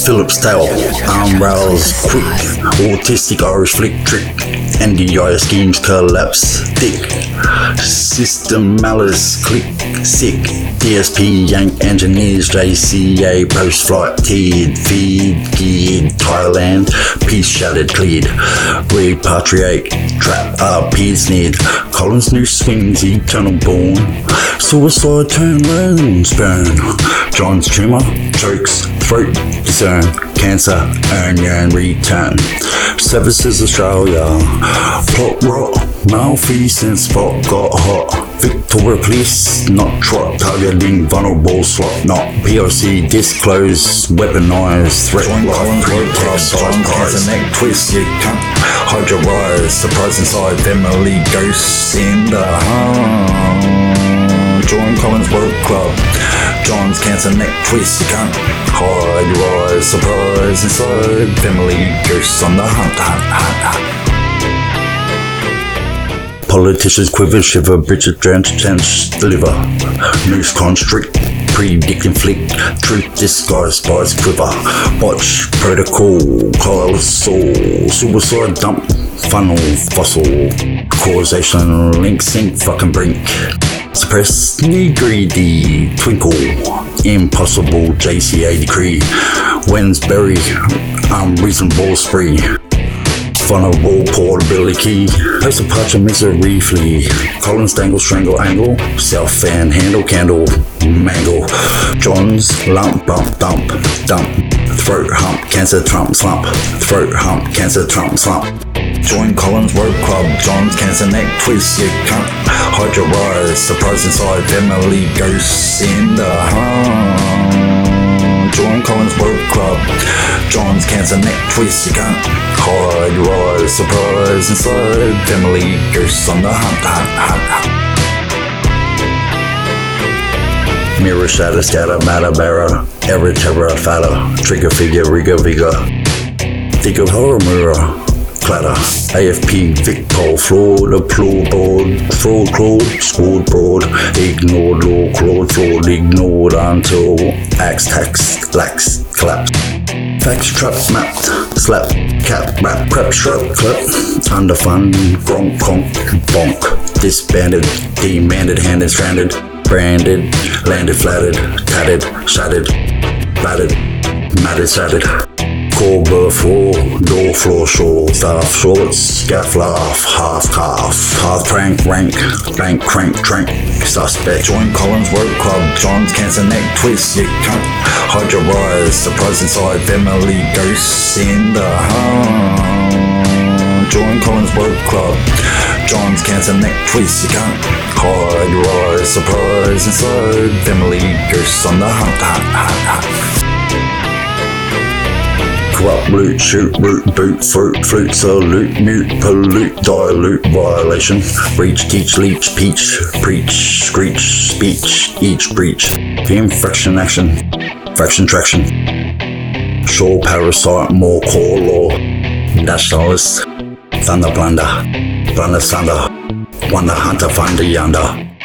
Phillips tail, arm rails quick, autistic Irish flick trick, NDI schemes collapse thick, system malice click sick, DSP yank engineers, JCA post-flight teared, feed geared, Thailand, peace shattered cleared, repatriate, trap RP sneered, Collins new swings eternal born, suicide turn lens burn, John's tumour, chokes, throat discern, cancer, earn return, Services Australia, plot rot, malfeasance spot got hot, Victoria Police, not trot, targeting vulnerable slot, not POC, disclose, weaponized, threat life, pretext, surprise, neck twist, you can't hide your eyes, surprise inside, family ghosts in the heart, join Collins World Club, John's cancer neck twist, you can't hide your eyes, surprise inside, family ghosts on the hunt. Politicians quiver, shiver, Bridget drench, deliver, noose constrict, predicting flick, truth disguised spies quiver, watch, protocol, colossal, suicide dump, funnel, fossil, causation, link, sink, fucking brink, suppress, need greedy, twinkle, impossible, JCA decree, Wednesbury, unreasonable spree, vulnerable portability, post departure misery flee, Collins dangle strangle angle, self fan handle candle mangle, John's lump bump dump, throat hump cancer trump slump, throat hump cancer trump slump, join Collins World Club, John's cancer neck twist, you can't hide your eyes, surprise inside, family ghosts in the heart, join Collins World Club, John's cancer neck twist, you can't hide your eyes, surprise inside, family ghosts on the hunt. Mirror shatter scatter matter barra, error terror fatter, trigger figure rigor vigor, think of horror mirror clatter, AFP Vic Pole flawed, applaud board, fraud clawed, scored broad, ignored law clawed, flawed, ignored until axe tax lax collapse. Facts trap mapped, slap, cap, rap, prep, shrub, clip, underfund, gronk, conk, bonk, disbanded, demanded, handed, stranded, branded, landed, flattered, tatted, shattered, battered, matted, shattered, core birth, floor, door, floor, shore, staff, shorts, gaff, laugh, half calf, half prank, rank, bank, crank, trank, suspect, join Collins World Club, John's cancer neck twist, you can't hide your eyes, surprise inside, family ghosts in the heart, join Collins World Club, John's cancer neck twist, you can't hide your eyes, surprise inside, family ghosts on the hunt. Corrupt, loot, shoot, root, boot, fruit, flute, salute, mute, pollute, dilute, violation, breach, teach, leech, peach, preach, screech, speech, each breach, infraction, action, fraction, traction, shore, parasite, more core law, nationalist, thunder, blunder, thunder, wonder, hunter, thunder, yonder.